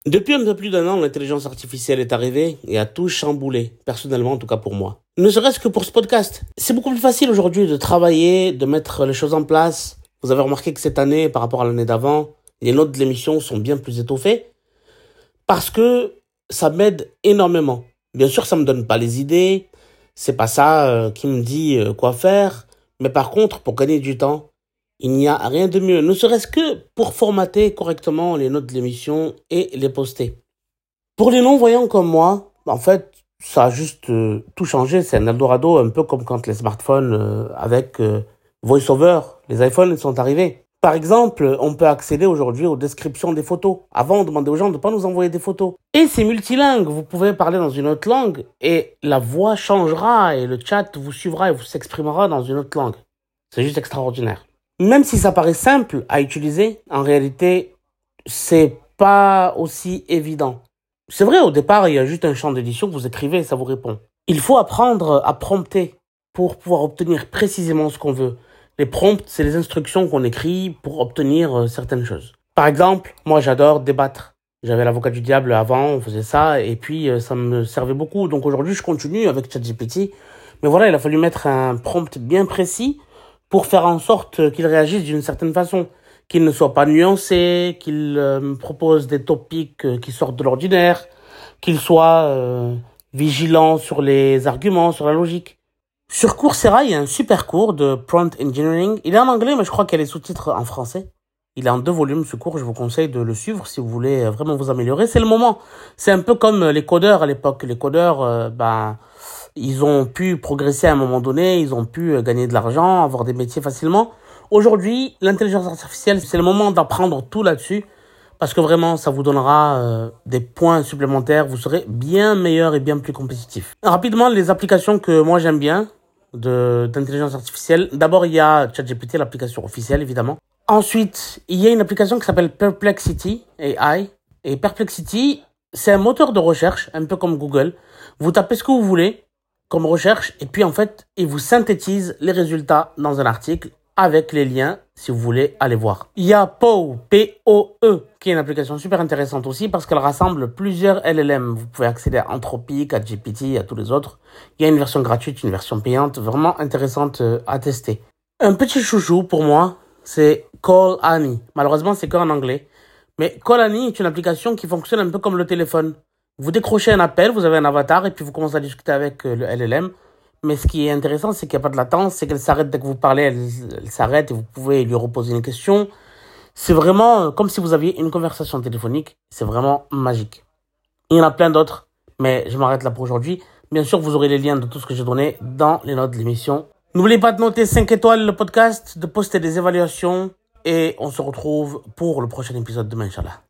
Depuis un peu plus d'un an, l'intelligence artificielle est arrivée et a tout chamboulé, personnellement en tout cas pour moi. Ne serait-ce que pour ce podcast. C'est beaucoup plus facile aujourd'hui de travailler, de mettre les choses en place. Vous avez remarqué que cette année, par rapport à l'année d'avant, les notes de l'émission sont bien plus étoffées parce que ça m'aide énormément. Bien sûr, ça me donne pas les idées, c'est pas ça qui me dit quoi faire, mais par contre, pour gagner du temps, il n'y a rien de mieux, ne serait-ce que pour formater correctement les notes de l'émission et les poster. Pour les non-voyants comme moi, en fait, ça a juste tout changé. C'est un Eldorado, un peu comme quand les smartphones avec VoiceOver, les iPhones sont arrivés. Par exemple, on peut accéder aujourd'hui aux descriptions des photos. Avant, on demandait aux gens de ne pas nous envoyer des photos. Et c'est multilingue. Vous pouvez parler dans une autre langue et la voix changera et le chat vous suivra et vous s'exprimera dans une autre langue. C'est juste extraordinaire. Même si ça paraît simple à utiliser, en réalité, c'est pas aussi évident. C'est vrai, au départ, il y a juste un champ d'édition, vous écrivez et ça vous répond. Il faut apprendre à prompter pour pouvoir obtenir précisément ce qu'on veut. Les prompts, c'est les instructions qu'on écrit pour obtenir certaines choses. Par exemple, moi j'adore débattre. J'avais l'avocat du diable avant, on faisait ça, et puis ça me servait beaucoup. Donc aujourd'hui, je continue avec ChatGPT. Mais voilà, il a fallu mettre un prompt bien précis pour faire en sorte qu'il réagisse d'une certaine façon, qu'il ne soit pas nuancé, qu'il me propose des topics qui sortent de l'ordinaire, qu'il soit vigilant sur les arguments, sur la logique. Sur Coursera, il y a un super cours de prompt engineering. Il est en anglais, mais je crois qu'il y a les sous-titres en français. Il est en 2 volumes, ce cours. Je vous conseille de le suivre si vous voulez vraiment vous améliorer. C'est le moment. C'est un peu comme les codeurs à l'époque. Les codeurs, ils ont pu progresser à un moment donné. Ils ont pu gagner de l'argent, avoir des métiers facilement. Aujourd'hui, l'intelligence artificielle, c'est le moment d'apprendre tout là-dessus. Parce que vraiment, ça vous donnera des points supplémentaires. Vous serez bien meilleur et bien plus compétitif. Rapidement, les applications que moi j'aime bien d'intelligence artificielle. D'abord, il y a ChatGPT, l'application officielle, évidemment. Ensuite, il y a une application qui s'appelle Perplexity AI. Et Perplexity, c'est un moteur de recherche, un peu comme Google. Vous tapez ce que vous voulez comme recherche, et puis en fait, il vous synthétise les résultats dans un article avec les liens, si vous voulez aller voir. Il y a Poe, P-O-E, qui est une application super intéressante aussi parce qu'elle rassemble plusieurs LLM. Vous pouvez accéder à Anthropic, à GPT, à tous les autres. Il y a une version gratuite, une version payante, vraiment intéressante à tester. Un petit chouchou pour moi, c'est Call Annie. Malheureusement, c'est qu'en anglais. Mais Call Annie est une application qui fonctionne un peu comme le téléphone. Vous décrochez un appel, vous avez un avatar et puis vous commencez à discuter avec le LLM. Mais ce qui est intéressant, c'est qu'il n'y a pas de latence, c'est qu'elle s'arrête dès que vous parlez, elle s'arrête et vous pouvez lui reposer une question. C'est vraiment comme si vous aviez une conversation téléphonique. C'est vraiment magique. Il y en a plein d'autres, mais je m'arrête là pour aujourd'hui. Bien sûr, vous aurez les liens de tout ce que j'ai donné dans les notes de l'émission. N'oubliez pas de noter 5 étoiles le podcast, de poster des évaluations et on se retrouve pour le prochain épisode demain, Inch'Allah.